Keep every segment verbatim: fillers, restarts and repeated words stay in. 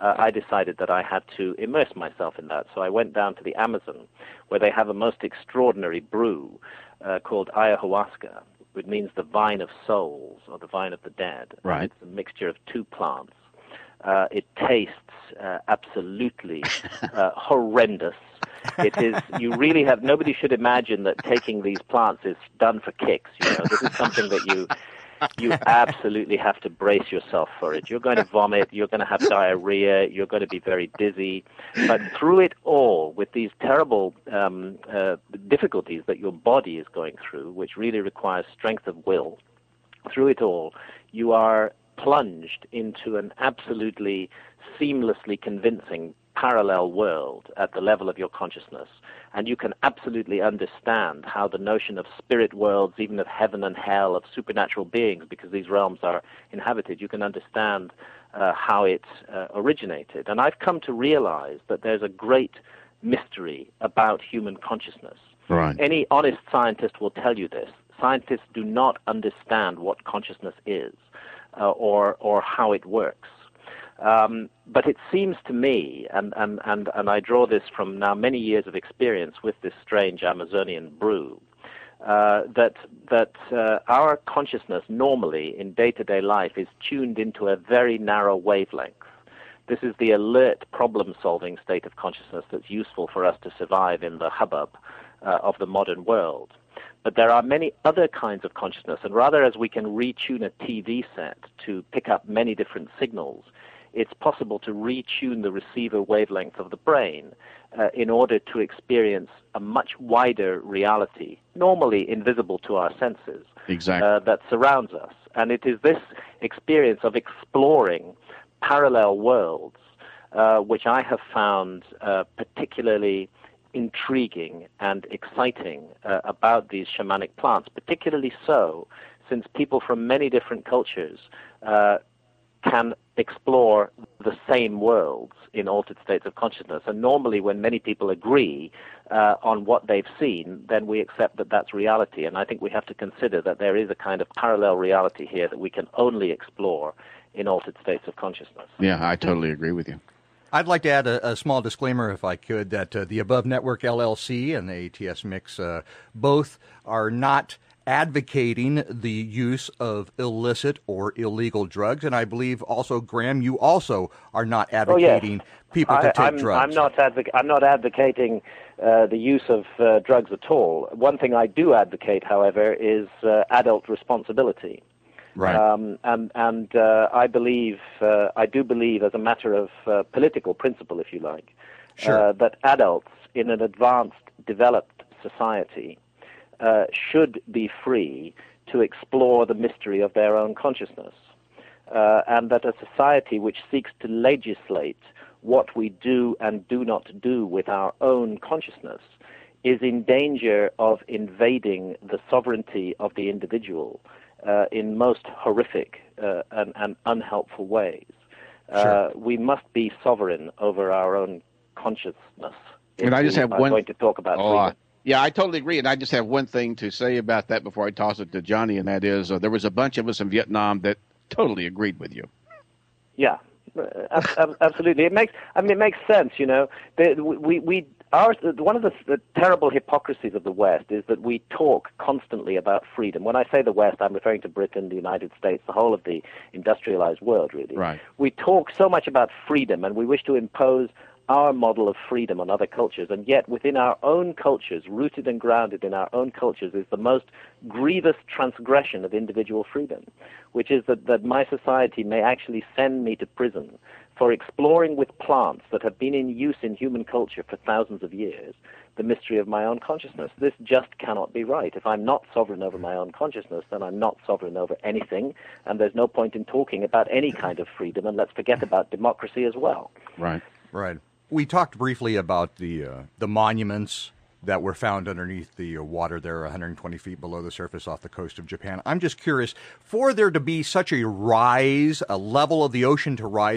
uh, I decided that I had to immerse myself in that. So I went down to the Amazon, where they have a most extraordinary brew uh, called ayahuasca, which means the vine of souls, or the vine of the dead. Right. And it's a mixture of two plants. Uh, it tastes uh, absolutely uh, horrendous. It is, you really have, nobody should imagine that taking these plants is done for kicks, you know. This is something that you, you absolutely have to brace yourself for it. You're going to vomit, you're going to have diarrhea, you're going to be very dizzy. But through it all, with these terrible um, uh, difficulties that your body is going through, which really requires strength of will, through it all, you are plunged into an absolutely seamlessly convincing parallel world at the level of your consciousness, and you can absolutely understand how the notion of spirit worlds, even of heaven and hell, of supernatural beings, because these realms are inhabited, you can understand uh, how it uh, originated. And I've come to realize that there's a great mystery about human consciousness. Right. Any honest scientist will tell you this. Scientists do not understand what consciousness is uh, or or how it works. Um, but it seems to me, and, and, and, and I draw this from now many years of experience with this strange Amazonian brew, uh, that that uh, our consciousness normally in day-to-day life is tuned into a very narrow wavelength. This is the alert, problem-solving state of consciousness that's useful for us to survive in the hubbub uh, of the modern world. But there are many other kinds of consciousness, and rather as we can retune a T V set to pick up many different signals, it's possible to retune the receiver wavelength of the brain uh, in order to experience a much wider reality, normally invisible to our senses, exactly. uh, that surrounds us. And it is this experience of exploring parallel worlds uh, which I have found uh, particularly intriguing and exciting uh, about these shamanic plants, particularly so since people from many different cultures uh, can explore the same worlds in altered states of consciousness. And normally when many people agree uh, on what they've seen, then we accept that that's reality. And I think we have to consider that there is a kind of parallel reality here that we can only explore in altered states of consciousness. Yeah, I totally agree with you. I'd like to add a, a small disclaimer, if I could, that uh, the Above Network L L C and the A T S Mix uh, both are not advocating the use of illicit or illegal drugs. And I believe also, Graham, you also are not advocating oh, yes. people to I, take I'm, drugs. I'm not, advoc- I'm not advocating uh, the use of uh, drugs at all. One thing I do advocate, however, is uh, adult responsibility. Right. Um, and and uh, I believe, uh, I do believe, as a matter of uh, political principle, if you like, sure. uh, that adults in an advanced, developed society uh, should be free to explore the mystery of their own consciousness. Uh, and that a society which seeks to legislate what we do and do not do with our own consciousness is in danger of invading the sovereignty of the individual Uh, in most horrific uh, and, and unhelpful ways. Uh, sure. We must be sovereign over our own consciousness. And I just have I'm one. going to talk about oh, freedom. Yeah, I totally agree. And I just have one thing to say about that before I toss it to Johnny, and that is uh, there was a bunch of us in Vietnam that totally agreed with you. Yeah, uh, ab- absolutely. It makes. I mean, it makes sense. You know, the, we we. Our, one of the, the terrible hypocrisies of the West is that we talk constantly about freedom. When I say the West, I'm referring to Britain, the United States, the whole of the industrialized world, really. Right. We talk so much about freedom, and we wish to impose our model of freedom on other cultures, and yet within our own cultures, rooted and grounded in our own cultures, is the most grievous transgression of individual freedom, which is that, that my society may actually send me to prison for exploring with plants that have been in use in human culture for thousands of years the mystery of my own consciousness. This just cannot be right. If I'm not sovereign over my own consciousness, then I'm not sovereign over anything, and there's no point in talking about any kind of freedom, and let's forget about democracy as well. Right. Right. We talked briefly about the uh, the monuments that were found underneath the water there, one hundred twenty feet below the surface off the coast of Japan. I'm just curious, for there to be such a rise, a level of the ocean to rise,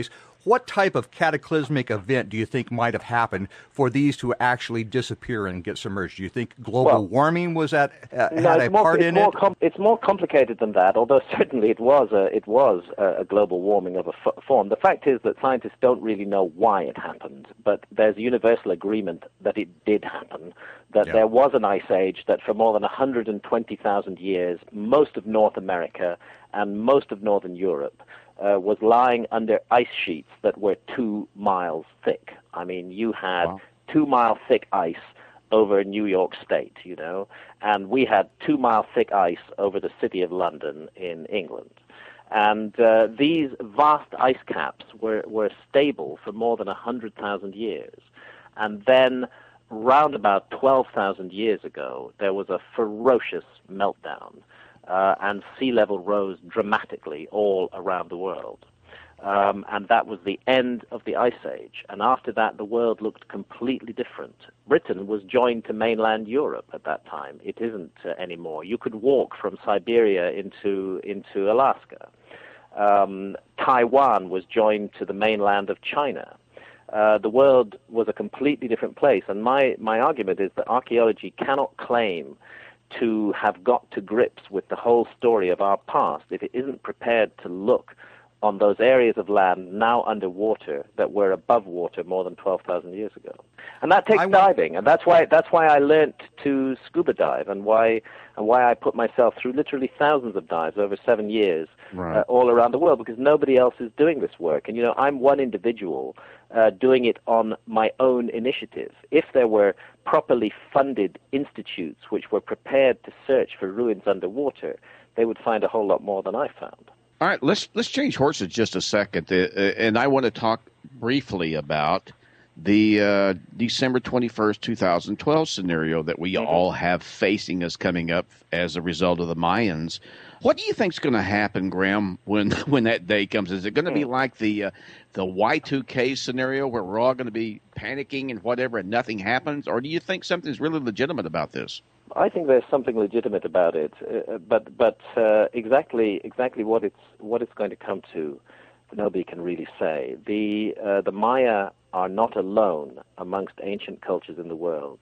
what type of cataclysmic event do you think might have happened for these to actually disappear and get submerged? Do you think global well, warming was at uh, no, had a more, part it's in more it? Com- it's more complicated than that, although certainly it was a, it was a, a global warming of a f- form. The fact is that scientists don't really know why it happened, but there's universal agreement that it did happen, that Yeah. there was an ice age that for more than one hundred twenty thousand years, most of North America and most of Northern Europe uh, was lying under ice sheets that were two miles thick. I mean, you had Wow. two-mile thick ice over New York State, you know, and we had two-mile thick ice over the city of London in England. And uh, these vast ice caps were, were stable for more than one hundred thousand years. And then, round about twelve thousand years ago, there was a ferocious meltdown, uh, and sea level rose dramatically all around the world. Um, and that was the end of the Ice Age. And after that, the world looked completely different. Britain was joined to mainland Europe at that time. It isn't uh, anymore. You could walk from Siberia into into Alaska. Um, Taiwan was joined to the mainland of China. Uh, the world was a completely different place. And my, my argument is that archaeology cannot claim to have got to grips with the whole story of our past if it isn't prepared to look on those areas of land now underwater that were above water more than twelve thousand years ago. And that takes I want- diving, and that's why that's why I learnt to scuba dive, and why and why I put myself through literally thousands of dives over seven years Right. uh, all around the world, because nobody else is doing this work. And, you know, I'm one individual uh, doing it on my own initiative. If there were properly funded institutes which were prepared to search for ruins underwater, they would find a whole lot more than I found. All right, let's let's change horses just a second, uh, and I want to talk briefly about the uh, December twenty-first, twenty twelve scenario that we Mm-hmm. all have facing us coming up as a result of the Mayans. What do you think is going to happen, Graham, when when that day comes? Is it going to be like the uh, the Y two K scenario where we're all going to be panicking and whatever and nothing happens, or do you think something's really legitimate about this? I think there's something legitimate about it, uh, but but uh, exactly exactly what it's what it's going to come to, nobody can really say. The uh, the Maya are not alone amongst ancient cultures in the world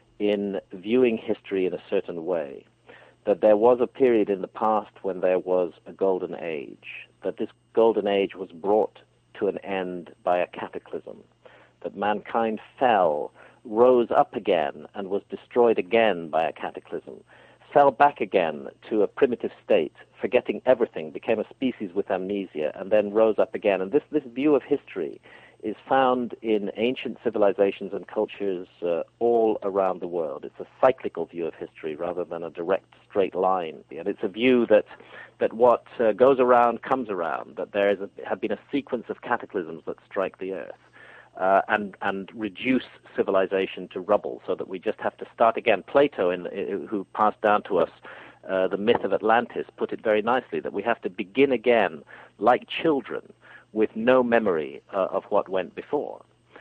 in viewing history in a certain way. That there was a period in the past when there was a golden age. That this golden age was brought to an end by a cataclysm. That mankind fell, rose up again, and was destroyed again by a cataclysm, fell back again to a primitive state, forgetting everything, became a species with amnesia, and then rose up again. And this, this view of history is found in ancient civilizations and cultures uh, all around the world. It's a cyclical view of history rather than a direct, straight line. And it's a view that that what uh, goes around comes around, that there is a, have been a sequence of cataclysms that strike the earth. Uh, and and reduce civilization to rubble, so that we just have to start again. Plato, in, in, who passed down to us uh, the myth of Atlantis, put it very nicely, that we have to begin again like children with no memory uh, of what went before.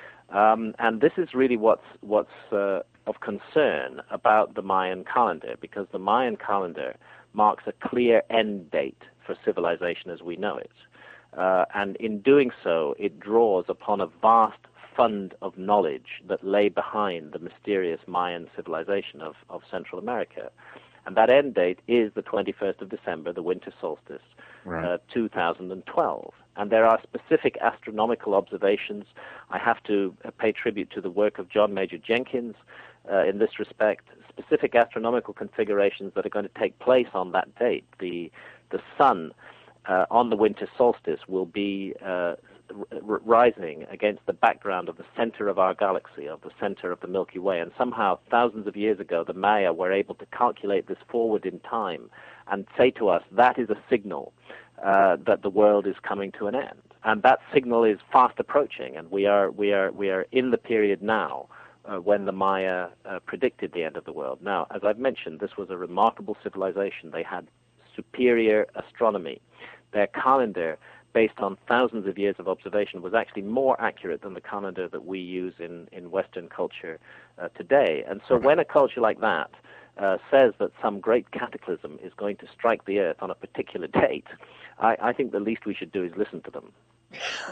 Um, and this is really what's, what's uh, of concern about the Mayan calendar, because the Mayan calendar marks a clear end date for civilization as we know it. Uh, and in doing so, it draws upon a vast fund of knowledge that lay behind the mysterious Mayan civilization of, of Central America. And that end date is the twenty-first of December, the winter solstice, Right. uh, two thousand twelve. And there are specific astronomical observations. I have to uh, pay tribute to the work of John Major Jenkins uh, in this respect, specific astronomical configurations that are going to take place on that date. The, the sun Uh, on the winter solstice will be uh, r- rising against the background of the center of our galaxy, of the center of the Milky Way. And somehow, thousands of years ago, the Maya were able to calculate this forward in time and say to us, that is a signal uh, that the world is coming to an end. And that signal is fast approaching, and we are, we are, we are in the period now uh, when the Maya uh, predicted the end of the world. Now, as I've mentioned, this was a remarkable civilization. They had superior astronomy. Their calendar, based on thousands of years of observation, was actually more accurate than the calendar that we use in, in Western culture uh, today. And so when a culture like that uh, says that some great cataclysm is going to strike the earth on a particular date, I, I think the least we should do is listen to them.